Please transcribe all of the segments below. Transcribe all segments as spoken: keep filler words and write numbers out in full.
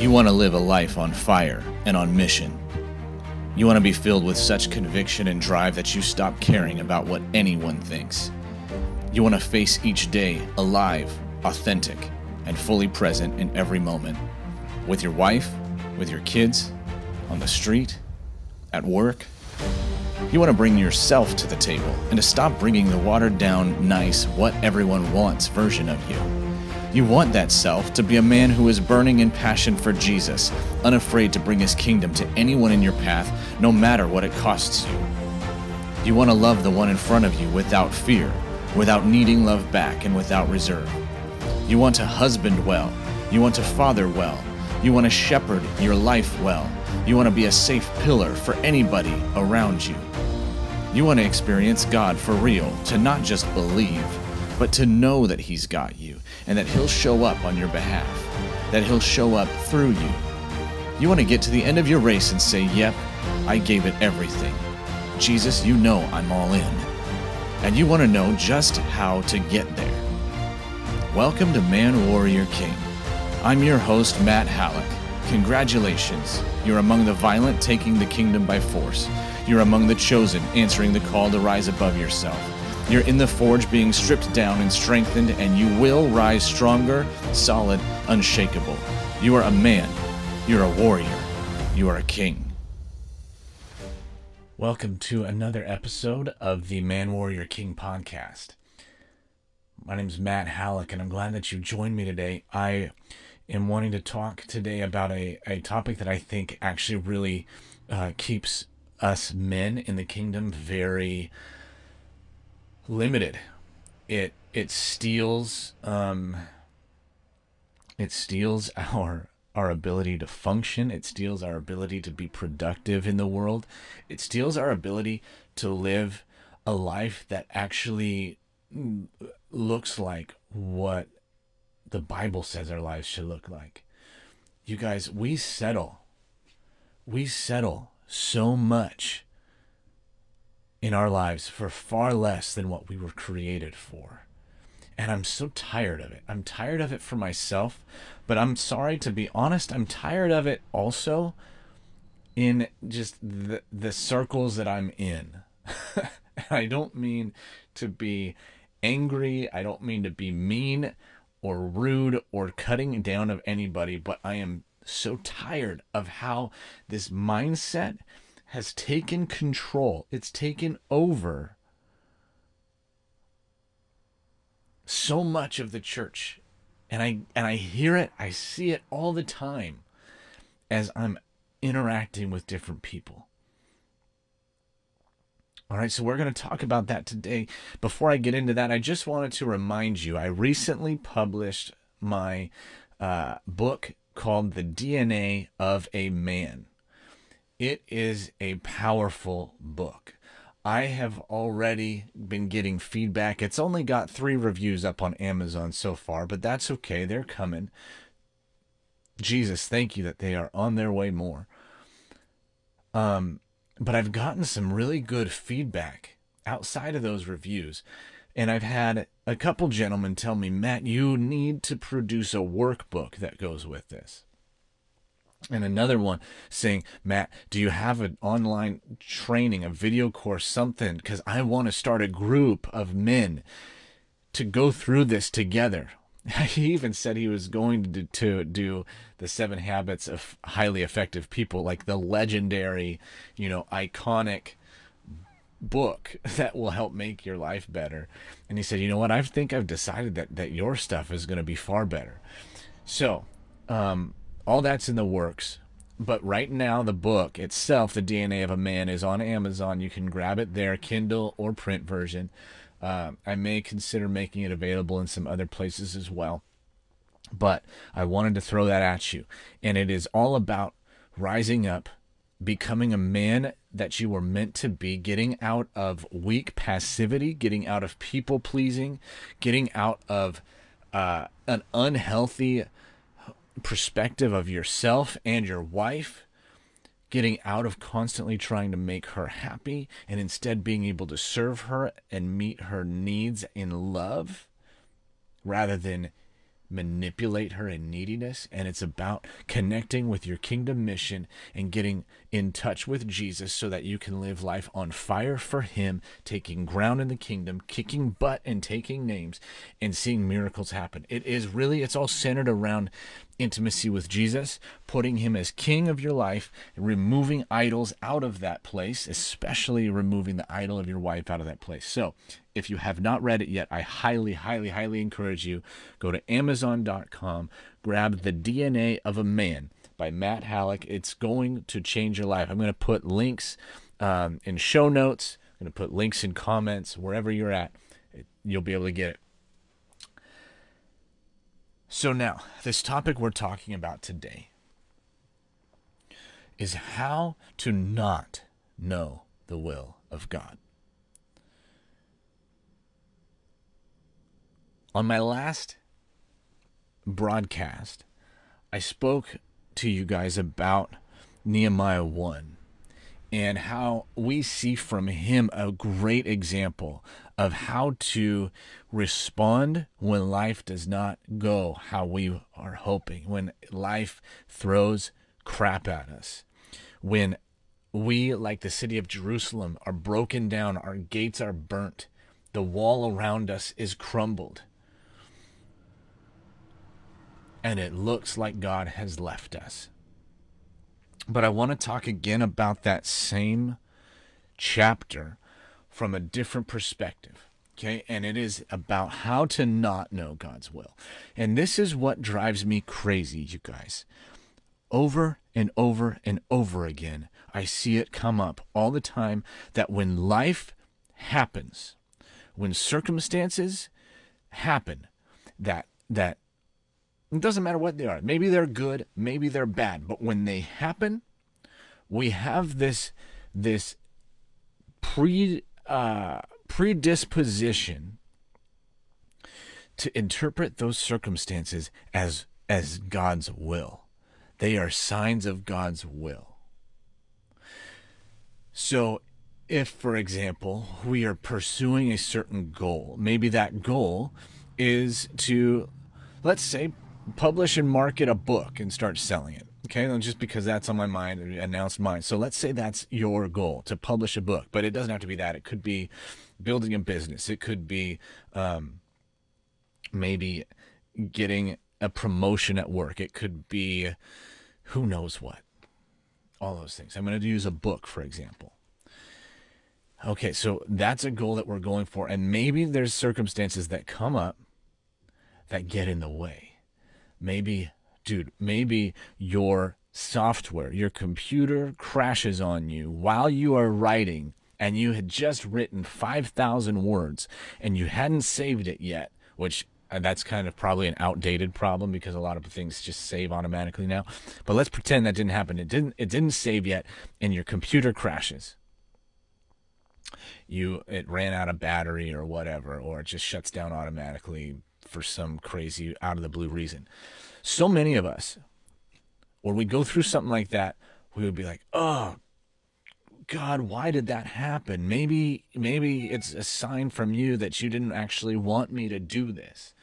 You want to live a life on fire and on mission. You want to be filled with such conviction and drive that you stop caring about what anyone thinks. You want to face each day alive, authentic, and fully present in every moment. With your wife, with your kids, on the street, at work. You want to bring yourself to the table and to stop bringing the watered down, nice, what everyone wants version of you. You want that self to be a man who is burning in passion for Jesus, unafraid to bring his kingdom to anyone in your path, no matter what it costs you. You want to love the one in front of you without fear, without needing love back, and without reserve. You want to husband well. You want to father well. You want to shepherd your life well. You want to be a safe pillar for anybody around you. You want to experience God for real, to not just believe, but to know that he's got you and that he'll show up on your behalf, that he'll show up through you. You want to get to the end of your race and say, yep, I gave it everything. Jesus, you know I'm all in. And you want to know just how to get there. Welcome to Man Warrior King. I'm your host, Matt Halleck. Congratulations. You're among the violent taking the kingdom by force. You're among the chosen answering the call to rise above yourself. You're in the forge being stripped down and strengthened, and you will rise stronger, solid, unshakable. You are a man. You're a warrior. You are a king. Welcome to another episode of the Man Warrior King podcast. My name is Matt Halleck, and I'm glad that you joined me today. I am wanting to talk today about a, a topic that I think actually really uh, keeps us men in the kingdom very limited. It it steals um, it steals our our ability to function. It steals our ability to be productive in the world. It steals our ability to live a life that actually looks like what the Bible says our lives should look like. You guys, we settle. We settle so much in our lives for far less than what we were created for. And I'm so tired of it. I'm tired of it for myself, but I'm sorry to be honest, I'm tired of it also in just the, the circles that I'm in. I don't mean to be angry. I don't mean to be mean or rude or cutting down of anybody, but I am so tired of how this mindset has taken control. It's taken over so much of the church. And I and I hear it, I see it all the time as I'm interacting with different people. All right, so we're going to talk about that today. Before I get into that, I just wanted to remind you, I recently published my uh, book called The D N A of a Man. It is a powerful book. I have already been getting feedback. It's only got three reviews up on Amazon so far, but that's okay. They're coming. Jesus, thank you that they are on their way more. Um, but I've gotten some really good feedback outside of those reviews. And I've had a couple gentlemen tell me, Matt, you need to produce a workbook that goes with this. And another one saying, Matt, do you have an online training, a video course, something? Because I want to start a group of men to go through this together. He even said he was going to do, to do the seven habits of highly effective people, like the legendary, you know, iconic book that will help make your life better. And he said, you know what, I think I've decided that, that your stuff is going to be far better. So, um, all that's in the works. But right now, the book itself, The D N A of a Man, is on Amazon. You can grab it there, Kindle or print version. Uh, I may consider making it available in some other places as well. But I wanted to throw that at you. And it is all about rising up, becoming a man that you were meant to be, getting out of weak passivity, getting out of people-pleasing, getting out of uh, an unhealthy perspective of yourself and your wife, getting out of constantly trying to make her happy and instead being able to serve her and meet her needs in love rather than manipulate her in neediness, and it's about connecting with your kingdom mission and getting in touch with Jesus so that you can live life on fire for him, taking ground in the kingdom, kicking butt and taking names, and seeing miracles happen. It is really, it's all centered around intimacy with Jesus, putting him as king of your life, removing idols out of that place, especially removing the idol of your wife out of that place. So if you have not read it yet, I highly, highly, highly encourage you, go to amazon dot com, grab The D N A of a Man by Matt Halleck. It's going to change your life. I'm going to put links um, in show notes. I'm going to put links in comments, wherever you're at. You'll be able to get it. So now, this topic we're talking about today is how to not know the will of God. On my last broadcast, I spoke to you guys about Nehemiah one and how we see from him a great example of how to respond when life does not go how we are hoping, when life throws crap at us, when we, like the city of Jerusalem, are broken down, our gates are burnt, the wall around us is crumbled, and it looks like God has left us. But I want to talk again about that same chapter from a different perspective, okay? And it is about how to not know God's will. And this is what drives me crazy, you guys. Over and over and over again, I see it come up all the time that when life happens, when circumstances happen, that that it doesn't matter what they are. Maybe they're good, maybe they're bad. But when they happen, we have this this pre uh, predisposition to interpret those circumstances as as God's will. They are signs of God's will. So if, for example, we are pursuing a certain goal, maybe that goal is to, let's say, publish and market a book and start selling it. Okay, and just because that's on my mind, announced mine. So let's say that's your goal, to publish a book, but it doesn't have to be that. It could be building a business. It could be um, maybe getting a promotion at work. It could be who knows what. All those things. I'm going to use a book, for example. Okay, so that's a goal that we're going for, and maybe there's circumstances that come up that get in the way. Maybe, dude, maybe your software, your computer crashes on you while you are writing, and you had just written five thousand words and you hadn't saved it yet, which uh, that's kind of probably an outdated problem because a lot of things just save automatically now. But let's pretend that didn't happen. It didn't, it didn't save yet, and your computer crashes. You, it ran out of battery or whatever, or it just shuts down automatically for some crazy out of the blue reason. So many of us, when we go through something like that, we would be like, oh God, why did that happen? Maybe, maybe it's a sign from you that you didn't actually want me to do this.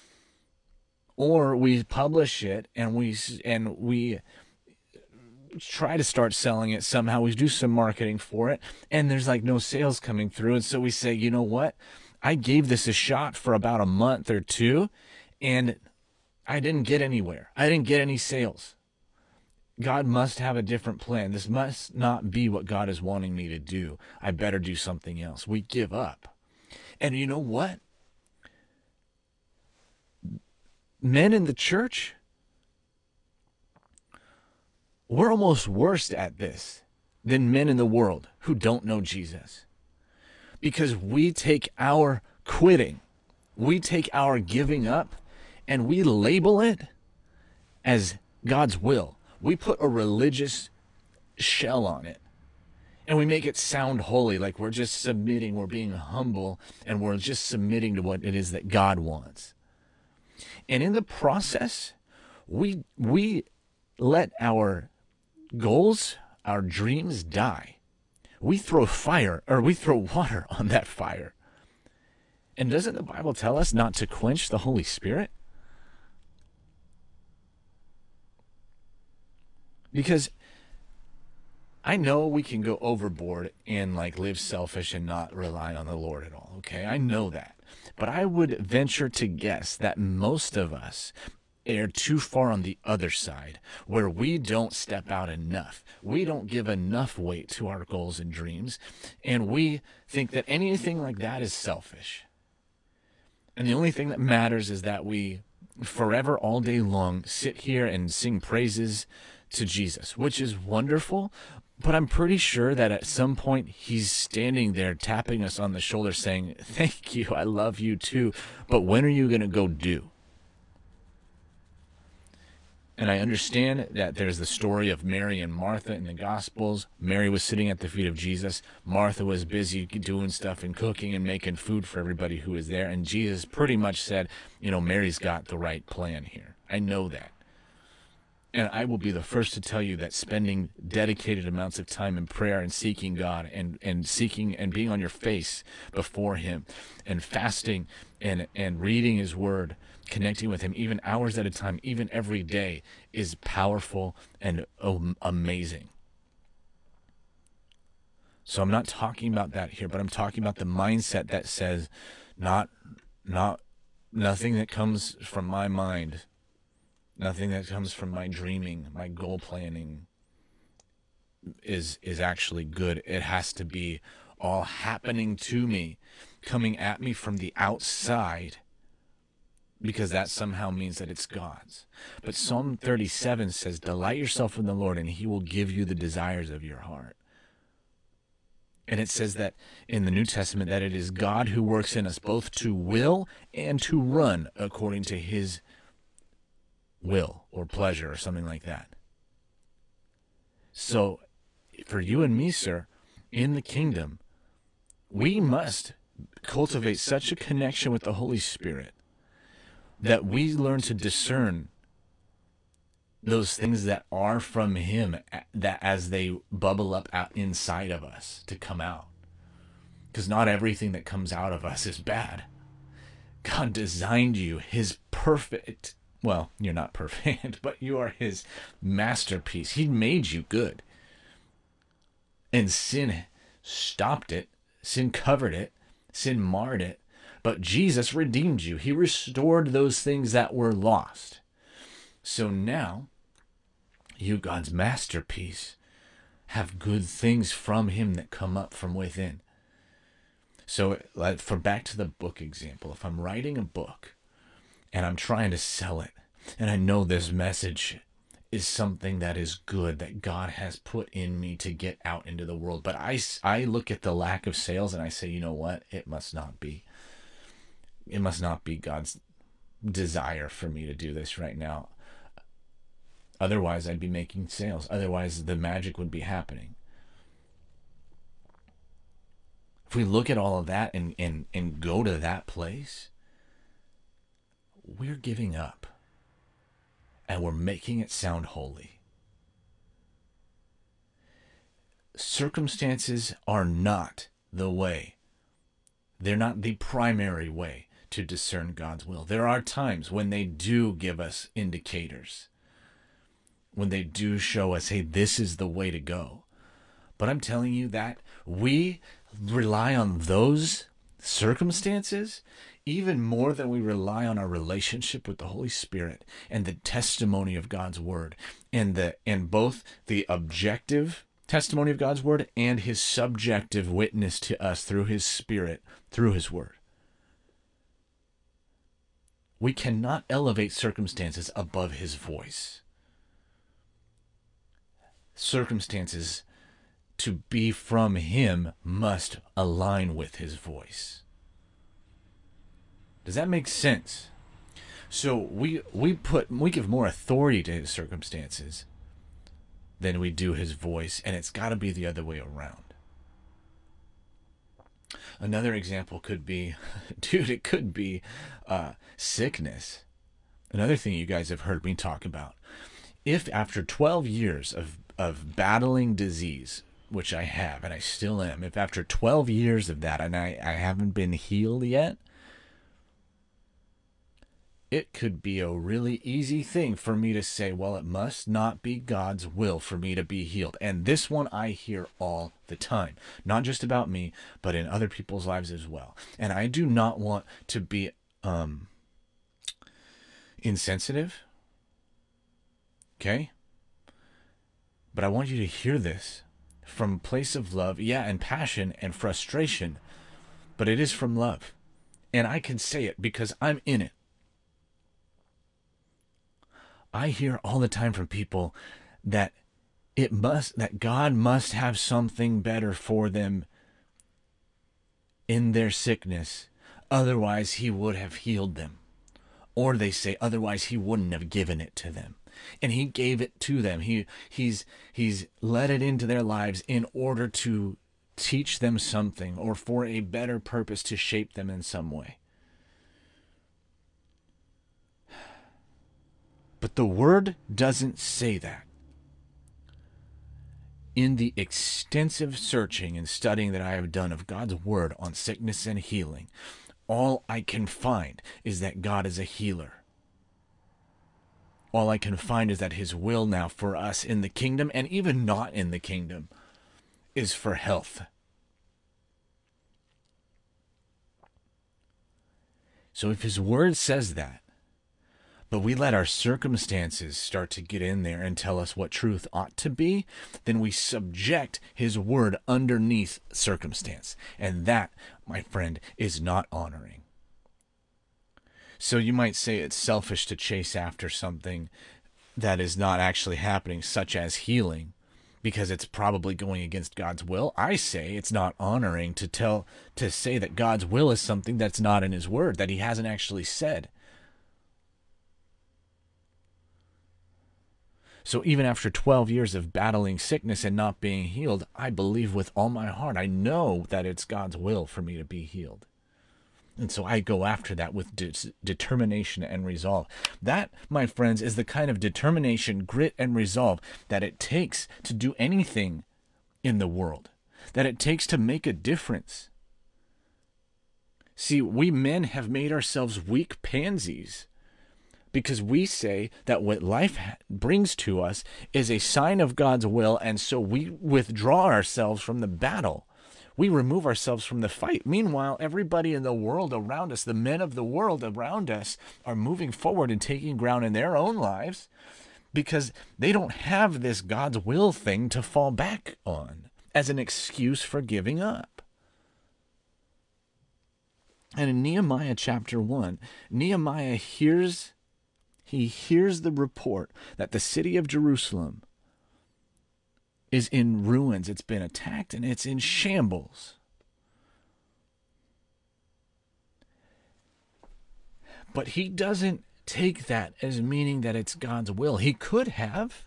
Or we publish it and we, and we try to start selling it somehow. We do some marketing for it and there's like no sales coming through. And so we say, you know what? I gave this a shot for about a month or two and I didn't get anywhere. I didn't get any sales. God must have a different plan. This must not be what God is wanting me to do. I better do something else. We give up. And you know what? Men in the church, we're almost worse at this than men in the world who don't know Jesus. Because we take our quitting, we take our giving up, and we label it as God's will. We put a religious shell on it, and we make it sound holy, like we're just submitting, we're being humble, and we're just submitting to what it is that God wants. And in the process, we we let our goals, our dreams die. We throw fire, or we throw water on that fire. And doesn't the Bible tell us not to quench the Holy Spirit? Because I know we can go overboard and like live selfish and not rely on the Lord at all. Okay. I know that. But I would venture to guess that most of us are too far on the other side where we don't step out enough. We don't give enough weight to our goals and dreams. And we think that anything like that is selfish. And the only thing that matters is that we forever, all day long, sit here and sing praises to Jesus, which is wonderful. But I'm pretty sure that at some point he's standing there tapping us on the shoulder saying, thank you, I love you too. But when are you going to go do? And I understand that there's the story of Mary and Martha in the Gospels. Mary was sitting at the feet of Jesus. Martha was busy doing stuff and cooking and making food for everybody who was there. And Jesus pretty much said, you know, Mary's got the right plan here. I know that. And I will be the first to tell you that spending dedicated amounts of time in prayer and seeking God and, and seeking and being on your face before him and fasting and, and reading his word, connecting with him even hours at a time, even every day, is powerful and um, amazing. So I'm not talking about that here, but I'm talking about the mindset that says not, not, nothing that comes from my mind, nothing that comes from my dreaming, my goal planning is is actually good. It has to be all happening to me, coming at me from the outside, because that somehow means that it's God's. But Psalm thirty-seven says, delight yourself in the Lord and he will give you the desires of your heart. And it says that in the New Testament that it is God who works in us both to will and to run according to his will or pleasure or something like that. So for you and me, sir, in the kingdom, we must cultivate such a connection with the Holy Spirit that we learn to discern those things that are from him, that as they bubble up out inside of us to come out. Because not everything that comes out of us is bad. God designed you, his perfect, well, you're not perfect, but you are his masterpiece. He made you good. And sin stopped it. Sin covered it. Sin marred it. But Jesus redeemed you. He restored those things that were lost. So now, you, God's masterpiece, have good things from him that come up from within. So for back to the book example, if I'm writing a book and I'm trying to sell it, and I know this message is something that is good that God has put in me to get out into the world, but I, I look at the lack of sales and I say, you know what? It must not be. It must not be God's desire for me to do this right now. Otherwise, I'd be making sales. Otherwise, the magic would be happening. If we look at all of that and, and, and go to that place, we're giving up. And we're making it sound holy. Circumstances are not the way. They're not the primary way to discern God's will. There are times when they do give us indicators, when they do show us, hey, this is the way to go. But I'm telling you that we rely on those circumstances even more than we rely on our relationship with the Holy Spirit and the testimony of God's word, and the and both the objective testimony of God's word and his subjective witness to us through his Spirit, through his word. We cannot elevate circumstances above his voice. Circumstances, to be from him, must align with his voice. Does that make sense? So we we put we give more authority to his circumstances than we do his voice, and it's got to be the other way around. Another example could be, dude, it could be uh, sickness. Another thing you guys have heard me talk about. If after twelve years of of battling disease, which I have, and I still am, if after twelve years of that, and I, I haven't been healed yet, it could be a really easy thing for me to say, well, it must not be God's will for me to be healed. And this one I hear all the time, not just about me, but in other people's lives as well. And I do not want to be um, insensitive, okay? But I want you to hear this from a place of love, yeah, and passion and frustration, but it is from love. And I can say it because I'm in it. I hear all the time from people that it must, that God must have something better for them in their sickness. Otherwise, he would have healed them. Or they say, otherwise, he wouldn't have given it to them. And he gave it to them. He, he's, he's let it into their lives in order to teach them something or for a better purpose to shape them in some way. But the word doesn't say that. In the extensive searching and studying that I have done of God's word on sickness and healing, all I can find is that God is a healer. All I can find is that his will now for us in the kingdom, and even not in the kingdom, is for health. So if his word says that, but we let our circumstances start to get in there and tell us what truth ought to be, then we subject his word underneath circumstance. And that, my friend, is not honoring. So you might say it's selfish to chase after something that is not actually happening, such as healing, because it's probably going against God's will. I say it's not honoring to tell, to say that God's will is something that's not in his word, that he hasn't actually said. So even after twelve years of battling sickness and not being healed, I believe with all my heart, I know that it's God's will for me to be healed. And so I go after that with de- determination and resolve. That, my friends, is the kind of determination, grit, and resolve that it takes to do anything in the world, that it takes to make a difference. See, we men have made ourselves weak pansies, because we say that what life brings to us is a sign of God's will, and so we withdraw ourselves from the battle. We remove ourselves from the fight. Meanwhile, everybody in the world around us, the men of the world around us, are moving forward and taking ground in their own lives because they don't have this God's will thing to fall back on as an excuse for giving up. And in Nehemiah chapter one, Nehemiah hears He hears the report that the city of Jerusalem is in ruins. It's been attacked and it's in shambles. But he doesn't take that as meaning that it's God's will. He could have.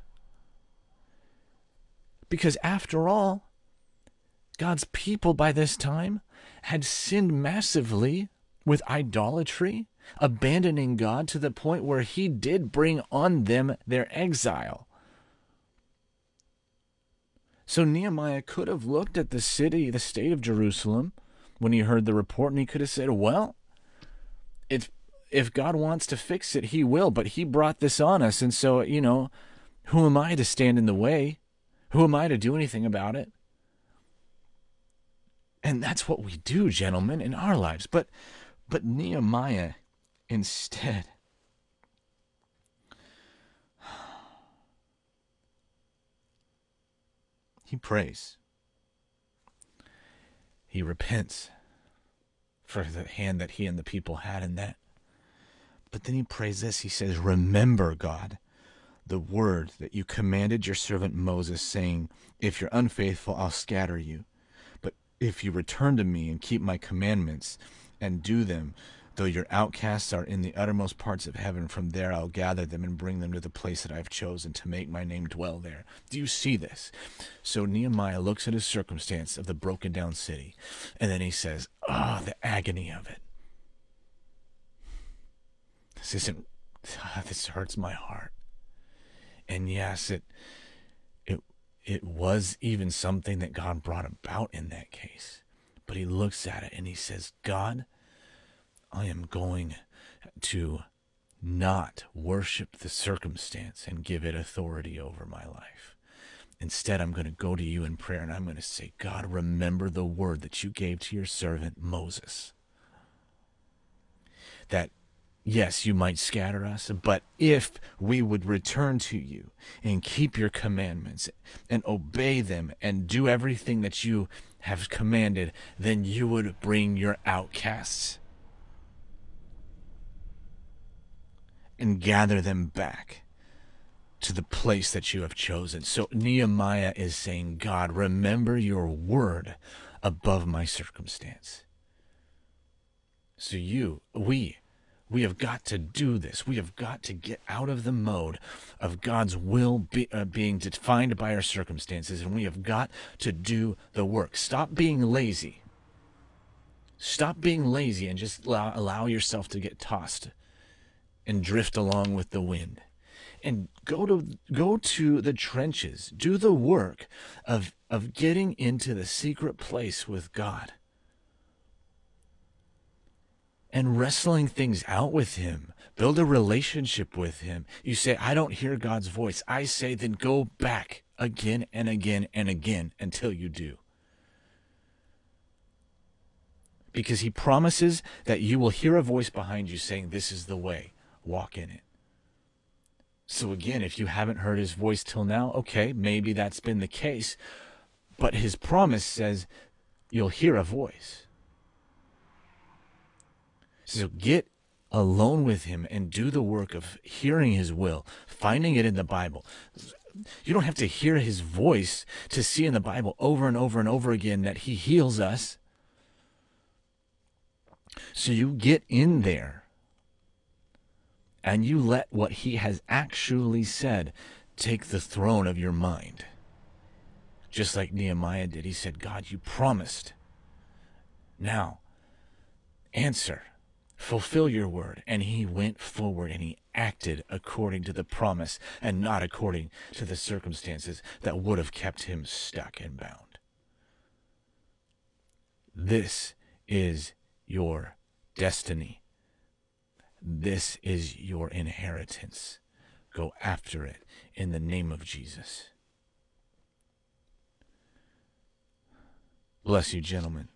Because after all, God's people by this time had sinned massively with idolatry, abandoning God to the point where he did bring on them their exile. So Nehemiah could have looked at the city, the state of Jerusalem, when he heard the report, and he could have said, well, it's, if God wants to fix it, he will, but he brought this on us, and so, you know, who am I to stand in the way? Who am I to do anything about it? And that's what we do, gentlemen, in our lives. But but Nehemiah, instead, he prays. He repents for the hand that he and the people had in that. But then he prays this. He says, remember, God, the word that you commanded your servant Moses, saying, if you're unfaithful, I'll scatter you. But if you return to me and keep my commandments and do them, though your outcasts are in the uttermost parts of heaven, from there I'll gather them and bring them to the place that I've chosen to make my name dwell there. Do you see this? So Nehemiah looks at his circumstance of the broken down city, and then he says, oh, the agony of it. This isn't, this hurts my heart. And yes, it, it, it was even something that God brought about in that case. But he looks at it and he says, God, I am going to not worship the circumstance and give it authority over my life. Instead, I'm going to go to you in prayer and I'm going to say, God, remember the word that you gave to your servant Moses. That, yes, you might scatter us, but if we would return to you and keep your commandments and obey them and do everything that you have commanded, then you would bring your outcasts and gather them back to the place that you have chosen. So Nehemiah is saying, God, remember your word above my circumstance. So you, we, we have got to do this. We have got to get out of the mode of God's will be, uh, being defined by our circumstances, and we have got to do the work. Stop being lazy. Stop being lazy and just allow, allow yourself to get tossed and drift along with the wind. And go to go to the trenches. Do the work of, of getting into the secret place with God and wrestling things out with him. Build a relationship with him. You say, I don't hear God's voice. I say, then go back again and again and again until you do. Because he promises that you will hear a voice behind you saying, this is the way. Walk in it. So again, if you haven't heard his voice till now, okay, maybe that's been the case. But his promise says you'll hear a voice. So get alone with him and do the work of hearing his will, finding it in the Bible. You don't have to hear his voice to see in the Bible over and over and over again that he heals us. So you get in there and you let what he has actually said take the throne of your mind. Just like Nehemiah did. He said, God, you promised. Now, answer. Fulfill your word. And he went forward and he acted according to the promise and not according to the circumstances that would have kept him stuck and bound. This is your destiny. This is your inheritance. Go after it in the name of Jesus. Bless you, gentlemen.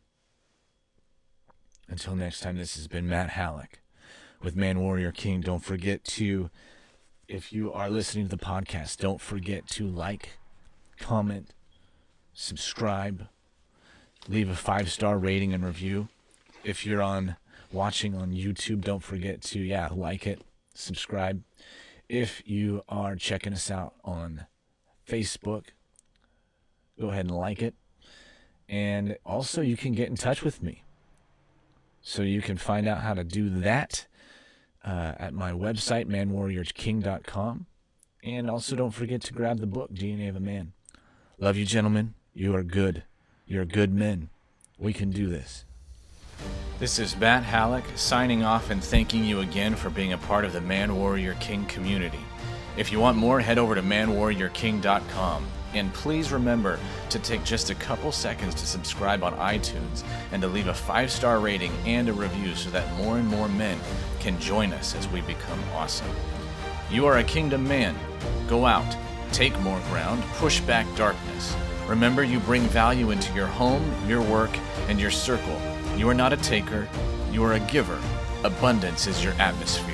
Until next time, this has been Matt Halleck with Man Warrior King. Don't forget to, if you are listening to the podcast, don't forget to like, comment, subscribe, leave a five-star rating and review. If you're on watching on YouTube, don't forget to, yeah, like it, subscribe. If you are checking us out on Facebook, go ahead and like it. And also, you can get in touch with me. So you can find out how to do that uh, at my website, man warrior king dot com. And also, don't forget to grab the book, D N A of a Man. Love you, gentlemen. You are good. You're good men. We can do this. This is Matt Halleck signing off and thanking you again for being a part of the Man Warrior King community. If you want more, head over to man warrior king dot com. And please remember to take just a couple seconds to subscribe on iTunes and to leave a five-star rating and a review so that more and more men can join us as we become awesome. You are a kingdom man. Go out, take more ground, push back darkness. Remember, you bring value into your home, your work, and your circle. You are not a taker, you are a giver. Abundance is your atmosphere.